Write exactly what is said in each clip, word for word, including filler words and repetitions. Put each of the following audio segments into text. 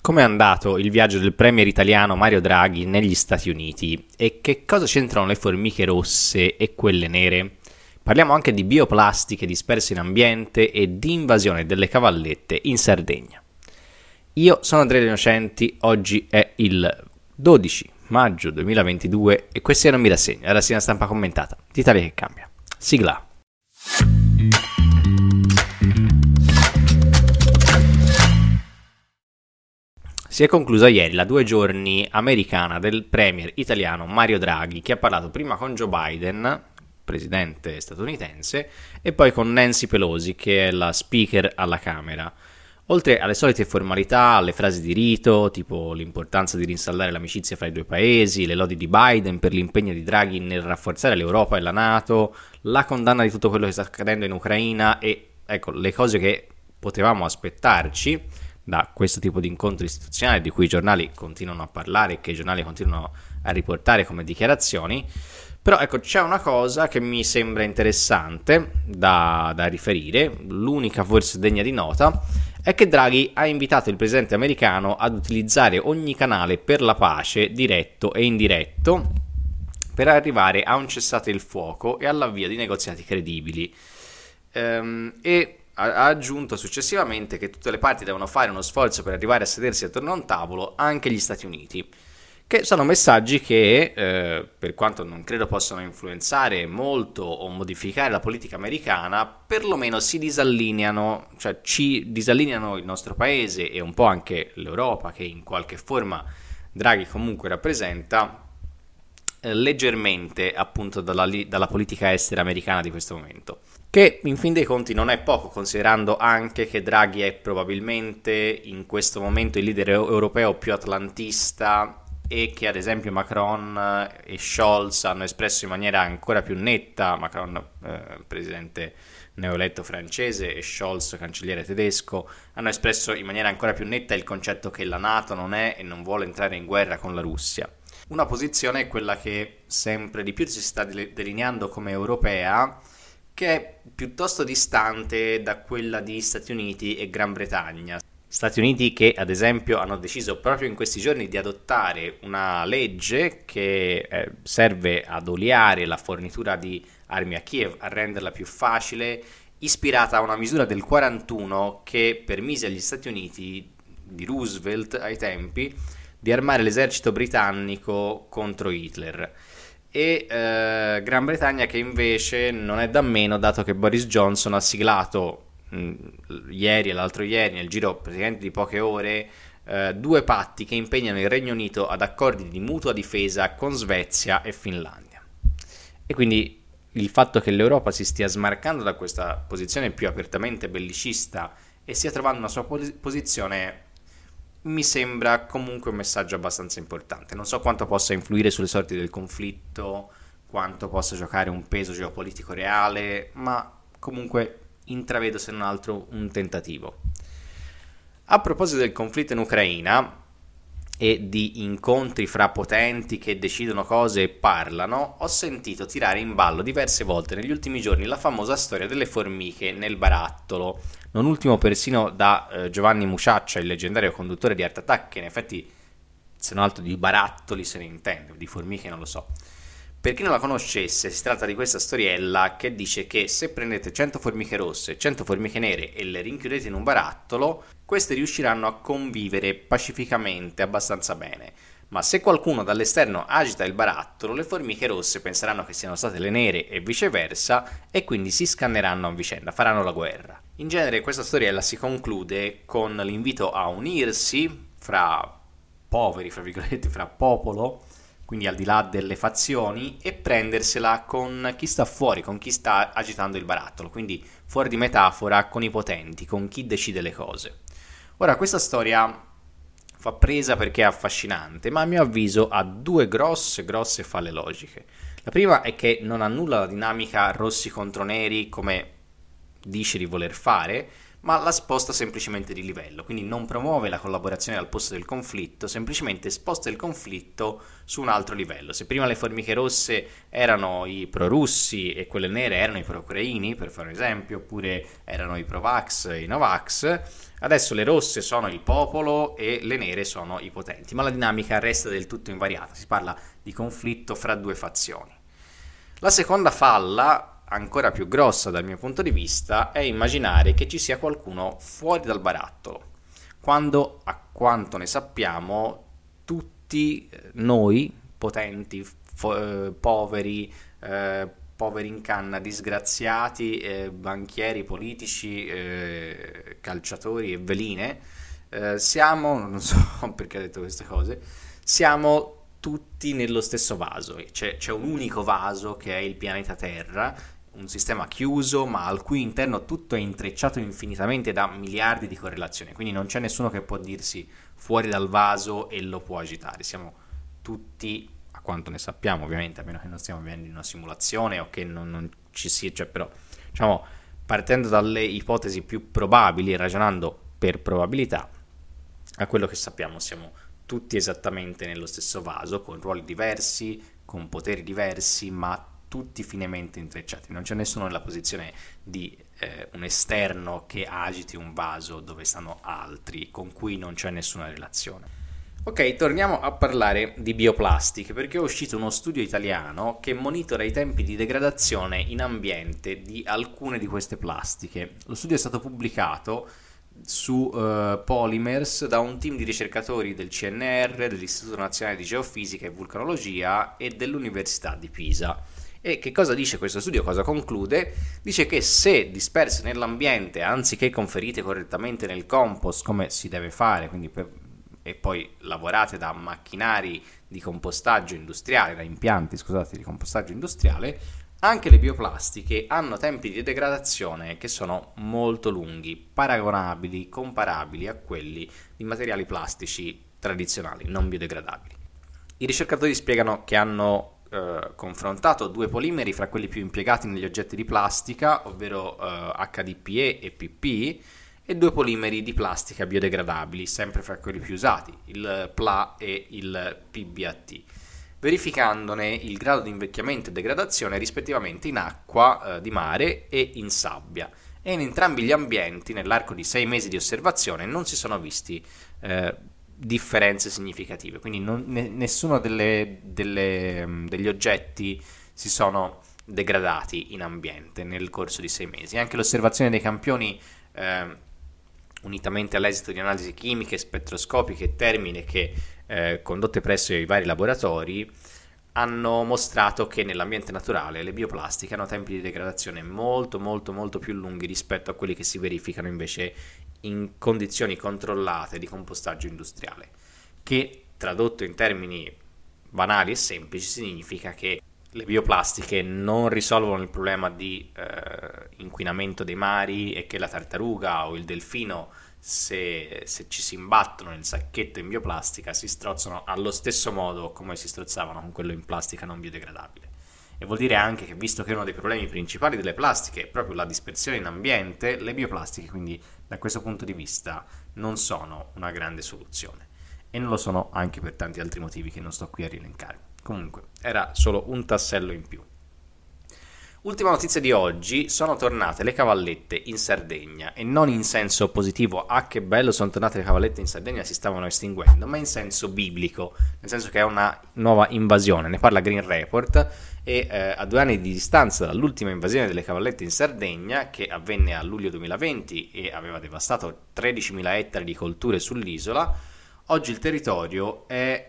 Com'è andato il viaggio del premier italiano Mario Draghi negli Stati Uniti e che cosa c'entrano le formiche rosse e quelle nere? Parliamo anche di bioplastiche disperse in ambiente e di invasione delle cavallette in Sardegna. Io sono Andrea Innocenti, oggi è il dodici maggio duemilaventidue e questa è Non mi rassegno, la rassegna stampa commentata d'Italia che cambia. Sigla. Si è conclusa ieri la due giorni americana del premier italiano Mario Draghi, che ha parlato prima con Joe Biden, presidente statunitense, e poi con Nancy Pelosi, che è la speaker alla Camera. Oltre alle solite formalità, alle frasi di rito, tipo l'importanza di rinsaldare l'amicizia fra i due paesi, le lodi di Biden per l'impegno di Draghi nel rafforzare l'Europa e la NATO, la condanna di tutto quello che sta accadendo in Ucraina e, ecco, le cose che potevamo aspettarci da questo tipo di incontro istituzionale di cui i giornali continuano a parlare e che i giornali continuano a riportare come dichiarazioni. Però ecco, c'è una cosa che mi sembra interessante da, da riferire, l'unica forse degna di nota, è che Draghi ha invitato il presidente americano ad utilizzare ogni canale per la pace, diretto e indiretto, per arrivare a un cessate il fuoco e all'avvio di negoziati credibili. Ehm, e ha aggiunto successivamente che tutte le parti devono fare uno sforzo per arrivare a sedersi attorno a un tavolo, anche gli Stati Uniti, che sono messaggi che, eh, per quanto non credo possano influenzare molto o modificare la politica americana, perlomeno si disallineano, cioè ci disallineano il nostro paese e un po' anche l'Europa, che in qualche forma Draghi comunque rappresenta, eh, leggermente appunto dalla, dalla politica estera americana di questo momento. Che in fin dei conti non è poco, considerando anche che Draghi è probabilmente in questo momento il leader europeo più atlantista e che ad esempio Macron e Scholz hanno espresso in maniera ancora più netta, Macron eh, presidente neoeletto francese e Scholz cancelliere tedesco, hanno espresso in maniera ancora più netta il concetto che la NATO non è e non vuole entrare in guerra con la Russia. Una posizione è quella che sempre di più si sta delineando come europea, che è piuttosto distante da quella di Stati Uniti e Gran Bretagna. Stati Uniti che ad esempio hanno deciso proprio in questi giorni di adottare una legge che eh, serve ad oliare la fornitura di armi a Kiev, a renderla più facile, ispirata a una misura del quarantuno che permise agli Stati Uniti di Roosevelt ai tempi di armare l'esercito britannico contro Hitler. E eh, Gran Bretagna che invece non è da meno, dato che Boris Johnson ha siglato mh, ieri e l'altro ieri, nel giro praticamente di poche ore, eh, due patti che impegnano il Regno Unito ad accordi di mutua difesa con Svezia e Finlandia. E quindi il fatto che l'Europa si stia smarcando da questa posizione più apertamente bellicista e stia trovando una sua pos- posizione mi sembra comunque un messaggio abbastanza importante. Non so quanto possa influire sulle sorti del conflitto, quanto possa giocare un peso geopolitico reale, ma comunque intravedo se non altro un tentativo. A proposito del conflitto in Ucraina e di incontri fra potenti che decidono cose e parlano, ho sentito tirare in ballo diverse volte negli ultimi giorni la famosa storia delle formiche nel barattolo, non ultimo persino da eh, Giovanni Muciaccia, il leggendario conduttore di Art Attack, che in effetti se non altro di barattoli se ne intende, di formiche non lo so. Per chi non la conoscesse, si tratta di questa storiella che dice che se prendete cento formiche rosse e cento formiche nere e le rinchiudete in un barattolo, queste riusciranno a convivere pacificamente abbastanza bene. Ma se qualcuno dall'esterno agita il barattolo, le formiche rosse penseranno che siano state le nere e viceversa e quindi si scanneranno a vicenda, faranno la guerra. In genere questa storiella si conclude con l'invito a unirsi fra poveri, fra virgolette, fra popolo, quindi al di là delle fazioni, e prendersela con chi sta fuori, con chi sta agitando il barattolo, quindi fuori di metafora, con i potenti, con chi decide le cose. Ora, questa storia fa presa perché è affascinante, ma a mio avviso ha due grosse, grosse falle logiche. La prima è che non annulla la dinamica rossi contro neri come dice di voler fare, ma la sposta semplicemente di livello, quindi non promuove la collaborazione al posto del conflitto, semplicemente sposta il conflitto su un altro livello. Se prima le formiche rosse erano i pro-russi e quelle nere erano i pro-ucraini, per fare un esempio, oppure erano i pro-vax e i no-vax, adesso le rosse sono il popolo e le nere sono i potenti, ma la dinamica resta del tutto invariata, si parla di conflitto fra due fazioni. La seconda falla, ancora più grossa dal mio punto di vista, è immaginare che ci sia qualcuno fuori dal barattolo, quando, a quanto ne sappiamo, tutti noi, potenti, fo- eh, poveri, eh, poveri in canna, disgraziati, eh, banchieri, politici, eh, calciatori e veline, eh, siamo, non so perché ho detto queste cose, siamo tutti nello stesso vaso. C'è, c'è un unico vaso che è il pianeta Terra, un sistema chiuso ma al cui interno tutto è intrecciato infinitamente da miliardi di correlazioni, quindi non c'è nessuno che può dirsi fuori dal vaso e lo può agitare. Siamo tutti, a quanto ne sappiamo ovviamente, a meno che non stiamo vivendo in una simulazione o che non, non ci sia, cioè però diciamo partendo dalle ipotesi più probabili e ragionando per probabilità, a quello che sappiamo siamo tutti esattamente nello stesso vaso, con ruoli diversi, con poteri diversi, ma tutti finemente intrecciati. Non c'è nessuno nella posizione di eh, un esterno che agiti un vaso dove stanno altri, con cui non c'è nessuna relazione. Ok, torniamo a parlare di bioplastiche, perché è uscito uno studio italiano che monitora i tempi di degradazione in ambiente di alcune di queste plastiche. Lo studio è stato pubblicato su uh, Polymers da un team di ricercatori del C N R, dell'Istituto Nazionale di Geofisica e Vulcanologia e dell'Università di Pisa. E che cosa dice questo studio? Cosa conclude? Dice che se disperse nell'ambiente, anziché conferite correttamente nel compost, come si deve fare, quindi per, e poi lavorate da macchinari di compostaggio industriale, da impianti, scusate, di compostaggio industriale, anche le bioplastiche hanno tempi di degradazione che sono molto lunghi, paragonabili, comparabili a quelli di materiali plastici tradizionali, non biodegradabili. I ricercatori spiegano che hanno eh, confrontato due polimeri fra quelli più impiegati negli oggetti di plastica, ovvero eh, H D P E e P P, e due polimeri di plastica biodegradabili, sempre fra quelli più usati, il P L A e il P B A T, verificandone il grado di invecchiamento e degradazione rispettivamente in acqua eh, di mare e in sabbia. E in entrambi gli ambienti, nell'arco di sei mesi di osservazione, non si sono visti eh, differenze significative, quindi non, ne, nessuno delle, delle, degli oggetti si sono degradati in ambiente nel corso di sei mesi. Anche l'osservazione dei campioni, eh, unitamente all'esito di analisi chimiche, spettroscopiche e termiche eh, condotte presso i vari laboratori, hanno mostrato che nell'ambiente naturale le bioplastiche hanno tempi di degradazione molto molto molto più lunghi rispetto a quelli che si verificano invece in condizioni controllate di compostaggio industriale, che tradotto in termini banali e semplici significa che le bioplastiche non risolvono il problema di eh, inquinamento dei mari e che la tartaruga o il delfino, se, se ci si imbattono nel sacchetto in bioplastica, si strozzano allo stesso modo come si strozzavano con quello in plastica non biodegradabile. E vuol dire anche che, visto che uno dei problemi principali delle plastiche è proprio la dispersione in ambiente, le bioplastiche quindi da questo punto di vista non sono una grande soluzione, e non lo sono anche per tanti altri motivi che non sto qui a rielencare. Comunque, era solo un tassello in più. Ultima notizia di oggi: sono tornate le cavallette in Sardegna, e non in senso positivo, ah che bello sono tornate le cavallette in Sardegna, si stavano estinguendo, ma in senso biblico, nel senso che è una nuova invasione. Ne parla Green Report, e eh, a due anni di distanza dall'ultima invasione delle cavallette in Sardegna, che avvenne a luglio duemilaventi e aveva devastato tredicimila ettari di colture sull'isola, oggi il territorio è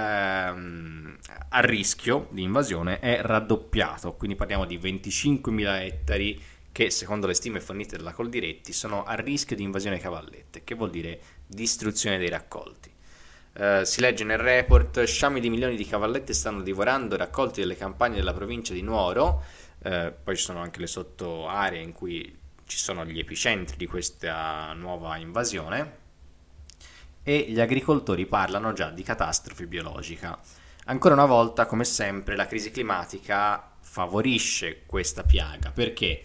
ehm, a rischio di invasione, è raddoppiato, quindi parliamo di venticinquemila ettari che, secondo le stime fornite dalla Coldiretti, sono a rischio di invasione cavallette, che vuol dire distruzione dei raccolti. Uh, si legge nel report: sciami di milioni di cavallette stanno divorando i raccolti delle campagne della provincia di Nuoro. Uh, poi ci sono anche le sottoaree in cui ci sono gli epicentri di questa nuova invasione, e gli agricoltori parlano già di catastrofe biologica. Ancora una volta, come sempre, la crisi climatica favorisce questa piaga. Perché?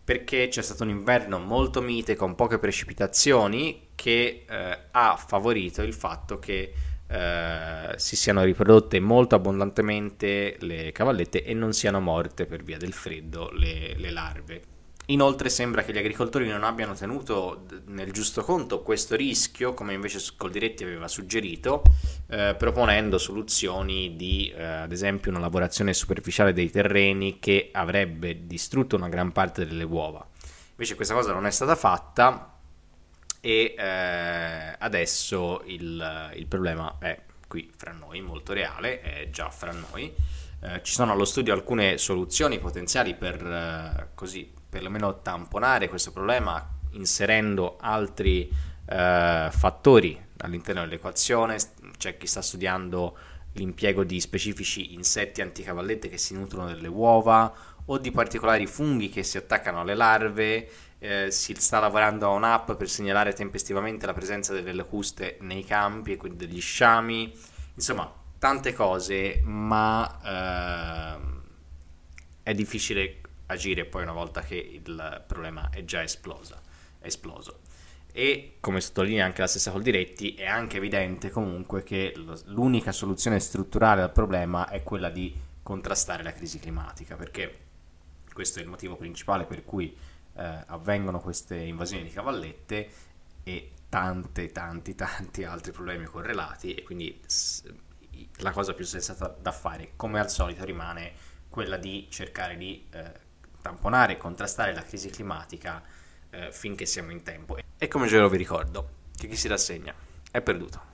perché c'è stato un inverno molto mite con poche precipitazioni che eh, ha favorito il fatto che eh, si siano riprodotte molto abbondantemente le cavallette e non siano morte per via del freddo le, le larve. Inoltre sembra che gli agricoltori non abbiano tenuto nel giusto conto questo rischio, come invece Coldiretti aveva suggerito, eh, proponendo soluzioni di, eh, ad esempio, una lavorazione superficiale dei terreni che avrebbe distrutto una gran parte delle uova. Invece questa cosa non è stata fatta e eh, adesso il, il problema è qui fra noi, molto reale, è già fra noi. Eh, ci sono allo studio alcune soluzioni potenziali per eh, così perlomeno tamponare questo problema inserendo altri eh, fattori all'interno dell'equazione. C'è chi sta studiando l'impiego di specifici insetti anticavallette che si nutrono delle uova o di particolari funghi che si attaccano alle larve. Eh, si sta lavorando a un'app per segnalare tempestivamente la presenza delle locuste nei campi e quindi degli sciami. Insomma, tante cose, ma eh, è difficile agire poi una volta che il problema è già esplosa, è esploso. E come sottolinea anche la stessa Coldiretti, è anche evidente comunque che l'unica soluzione strutturale al problema è quella di contrastare la crisi climatica, perché questo è il motivo principale per cui eh, avvengono queste invasioni di cavallette e tante, tanti, tanti altri problemi correlati, e quindi la cosa più sensata da fare, come al solito, rimane quella di cercare di eh, tamponare e contrastare la crisi climatica eh, finché siamo in tempo. E come già vi ricordo, che chi si rassegna è perduto.